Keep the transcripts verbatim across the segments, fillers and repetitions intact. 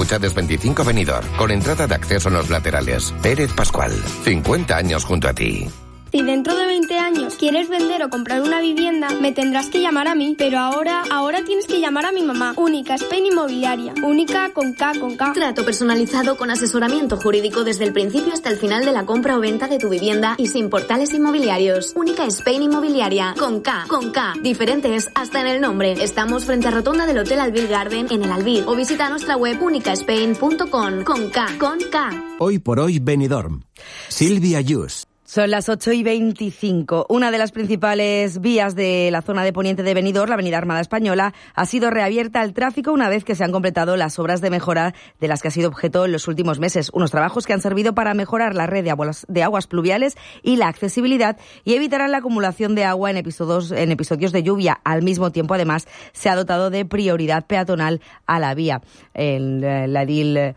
Puigpuchades veinticinco Benidorm, con entrada de acceso en los laterales. Pérez Pascual, cincuenta años junto a ti. Si dentro de veinte años quieres vender o comprar una vivienda, me tendrás que llamar a mí. Pero ahora, ahora tienes que llamar a mi mamá. Única Spain Inmobiliaria. Única con K, con K. Trato personalizado con asesoramiento jurídico desde el principio hasta el final de la compra o venta de tu vivienda y sin portales inmobiliarios. Única Spain Inmobiliaria. Con K, con K. Diferentes hasta en el nombre. Estamos frente a Rotonda del Hotel Albir Garden en el Albir. O visita nuestra web única spain punto com. Con K, con K. Hoy por hoy Benidorm. Silvia Yus. Son las ocho y veinticinco. Una de las principales vías de la zona de poniente de Benidorm, la Avenida Armada Española, ha sido reabierta al tráfico una vez que se han completado las obras de mejora de las que ha sido objeto en los últimos meses. Unos trabajos que han servido para mejorar la red de aguas, de aguas pluviales y la accesibilidad y evitarán la acumulación de agua en episodios, en episodios de lluvia. Al mismo tiempo, además, se ha dotado de prioridad peatonal a la vía. El, la edil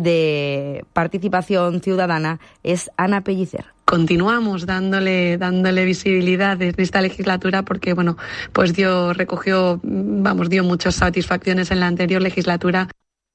de Participación Ciudadana es Ana Pellicer. Continuamos dándole dándole visibilidad desde esta legislatura porque, bueno, pues dio, recogió, vamos, dio muchas satisfacciones en la anterior legislatura.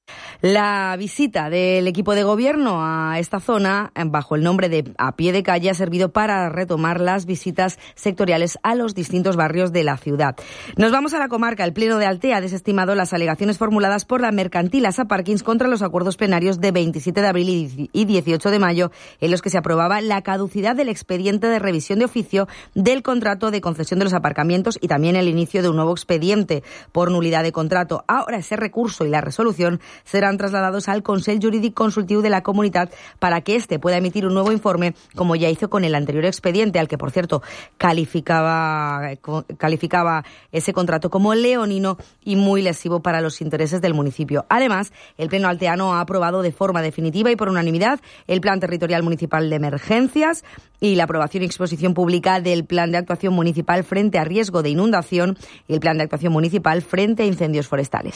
La visita del equipo de gobierno a esta zona, bajo el nombre de A Pie de Calle, ha servido para retomar las visitas sectoriales a los distintos barrios de la ciudad. Nos vamos a la comarca. El Pleno de Altea ha desestimado las alegaciones formuladas por la mercantil Asa Parkings contra los acuerdos plenarios de veintisiete de abril y dieciocho de mayo, en los que se aprobaba la caducidad del expediente de revisión de oficio del contrato de concesión de los aparcamientos y también el inicio de un nuevo expediente por nulidad de contrato. Ahora ese recurso y la resolución serán trasladados al Consell Jurídic Consultiu de la Comunitat para que éste pueda emitir un nuevo informe, como ya hizo con el anterior expediente, al que, por cierto, calificaba, calificaba ese contrato como leonino y muy lesivo para los intereses del municipio. Además, el Pleno alteano ha aprobado de forma definitiva y por unanimidad el Plan Territorial Municipal de Emergencias y la aprobación y exposición pública del Plan de Actuación Municipal frente a riesgo de inundación y el Plan de Actuación Municipal frente a incendios forestales.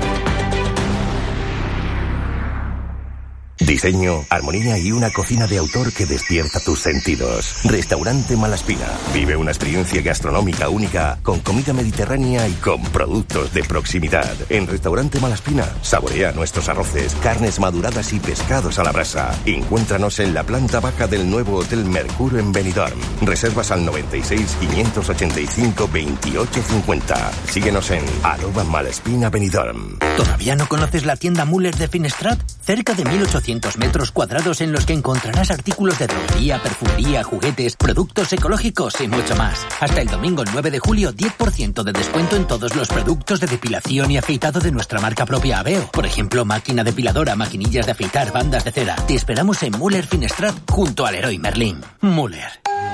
Diseño, armonía y una cocina de autor que despierta tus sentidos. Restaurante Malaspina. Vive una experiencia gastronómica única con comida mediterránea y con productos de proximidad. En Restaurante Malaspina, saborea nuestros arroces, carnes maduradas y pescados a la brasa. Encuéntranos en la planta baja del nuevo Hotel Mercure en Benidorm. Reservas al noventa y seis, quinientos ochenta y cinco, veintiocho cincuenta. Síguenos en arroba Malaspina Benidorm. ¿Todavía no conoces la tienda Müller de Finestrat? Cerca de mil ochocientos metros cuadrados en los que encontrarás artículos de droguería, perfumería, juguetes, productos ecológicos y mucho más. Hasta el domingo nueve de julio, diez por ciento de descuento en todos los productos de depilación y afeitado de nuestra marca propia Aveo. Por ejemplo, máquina depiladora, maquinillas de afeitar, bandas de cera. Te esperamos en Müller Finestrat junto al Leroy Merlin. Müller.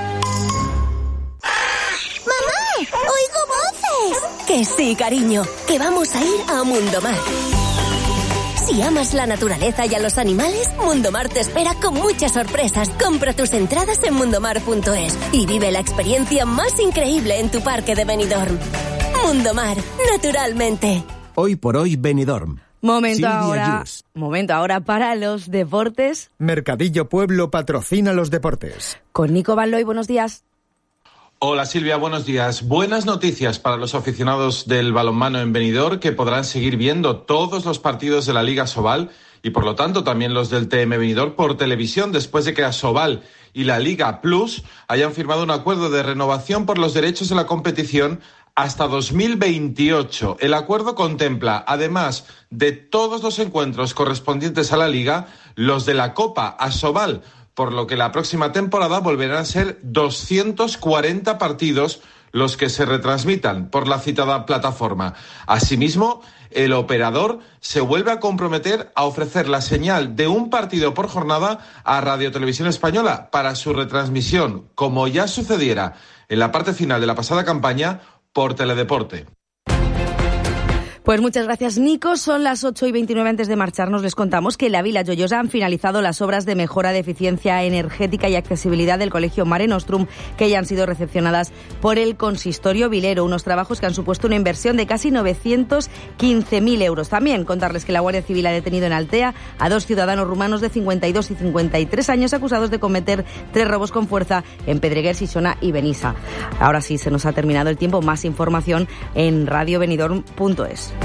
¡Mamá! ¡Oigo voces! Que sí, cariño, que vamos a ir a Mundomar. Si amas la naturaleza y a los animales, Mundomar te espera con muchas sorpresas. Compra tus entradas en mundomar punto es y vive la experiencia más increíble en tu parque de Benidorm. Mundomar, naturalmente. Hoy por hoy Benidorm. Momento Silvia ahora, Yus. momento ahora para los deportes. Mercadillo Pueblo patrocina los deportes. Con Nico Van Looy, buenos días. Hola Silvia, buenos días. Buenas noticias para los aficionados del balonmano en Benidorm, que podrán seguir viendo todos los partidos de la Liga Asobal y por lo tanto también los del T M Benidorm por televisión, después de que Asobal y la Liga Plus hayan firmado un acuerdo de renovación por los derechos de la competición hasta dos mil veintiocho. El acuerdo contempla, además de todos los encuentros correspondientes a la Liga, los de la Copa Asobal, por lo que la próxima temporada volverán a ser doscientos cuarenta partidos los que se retransmitan por la citada plataforma. Asimismo, el operador se vuelve a comprometer a ofrecer la señal de un partido por jornada a Radio Televisión Española para su retransmisión, como ya sucediera en la parte final de la pasada campaña por Teledeporte. Pues muchas gracias, Nico. Son las ocho y veintinueve. Antes de marcharnos, les contamos que en la Vila Joyosa han finalizado las obras de mejora de eficiencia energética y accesibilidad del Colegio Mare Nostrum, que ya han sido recepcionadas por el Consistorio Vilero. Unos trabajos que han supuesto una inversión de casi novecientos quince mil euros. También contarles que la Guardia Civil ha detenido en Altea a dos ciudadanos rumanos de cincuenta y dos y cincuenta y tres años acusados de cometer tres robos con fuerza en Pedreguer, Sisona y Benissa. Ahora sí, se nos ha terminado el tiempo. Más información en radio benidorm punto es.